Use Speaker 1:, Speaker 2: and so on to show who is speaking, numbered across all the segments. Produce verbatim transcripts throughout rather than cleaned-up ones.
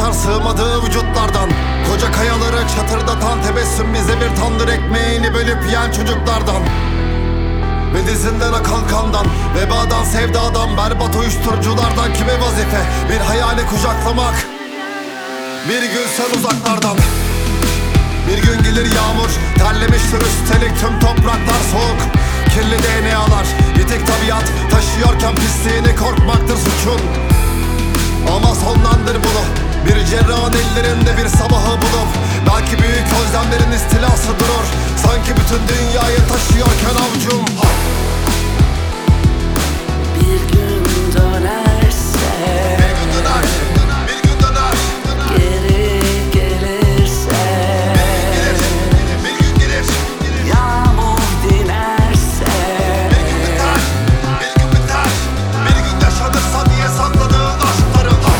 Speaker 1: akar sığmadığı vücutlardan. Koca kayaları çatırdatan tebessüm bize bir tandır ekmeğini bölüp yiyen çocuklardan. Ve dizinden akan kandan, vebadan, sevdadan, berbat uyuşturuculardan kime vazife bir hayali kucaklamak, bir gün sen uzaklardan. Bir gün gelir yağmur, terlemiştir üstelik tüm topraklar soğuk. Kirli D N A'lar, bitik tabiat taşıyorken pisliğini korkmaktır suçun. Ama sonlandır bunu, bir cerrahın ellerinde bir sabahı bulup belki büyük özlemlerin istilası durur. Sanki bütün dünyayı taşıyorken avcum.
Speaker 2: Bir gün dönerse,
Speaker 1: Bir gün döner, bir gün döner.
Speaker 2: geri gelirse,
Speaker 1: Bir gün gelir,
Speaker 2: yağmur dinerse,
Speaker 1: bir gün biter, bir gün biter. Bir gün yaşanırsa diye sakladığın aşklarından.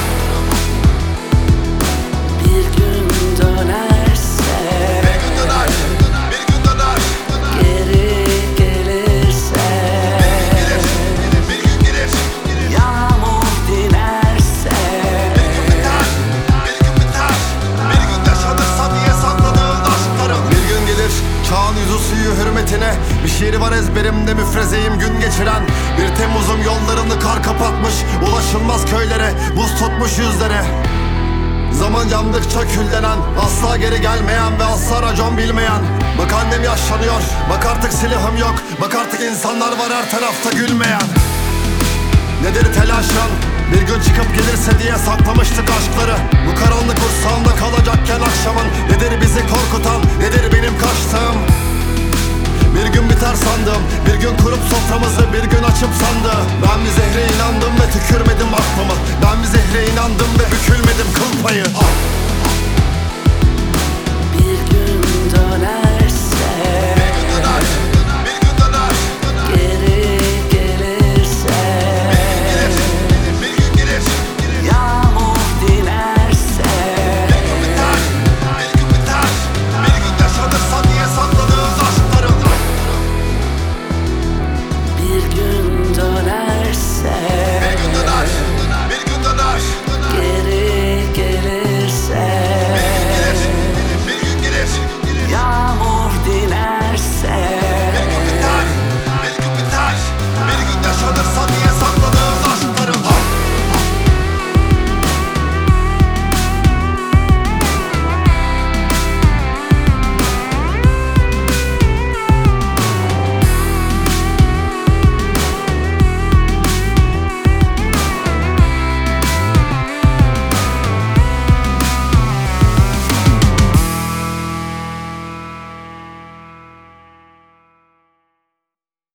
Speaker 2: bir gün dönerse,
Speaker 1: Bir gün döner, bir gün döner.
Speaker 2: geri gelirse,
Speaker 1: Bir gün gelir,
Speaker 2: yağmur dinerse,
Speaker 1: bir gün biter, bir gün biter. Bir gün yaşanırsa diye sakladığın aşkların. Bir gün gelir, çağın yüzü suyu hürmetine. Bir şiir var ezberimde müfrezeyim gün geçiren. Bir Temmuz'um yollarını kar kapatmış, ulaşılmaz köylere buz tutmuş yüzlere. Zaman yandıkça küllenen, asla geri gelmeyen ve asla racon bilmeyen. Bak annem yaşlanıyor, bak artık silahım yok. Bak artık insanlar var her tarafta gülmeyen. Nedir telaşın? Bir gün çıkıp gelirse diye saklamıştık aşkları. Bu karanlık kursağında kalacakken akşamın. Nedir bizi korkutan, nedir benim kaçtığım? Bir gün biter sandım, bir gün kurup soframızı bir gün açıp sandı. Ben bir zehre inandım ve tükürmedim aklımı. Ben bir zehre inandım ve bükülmedim kıl payı.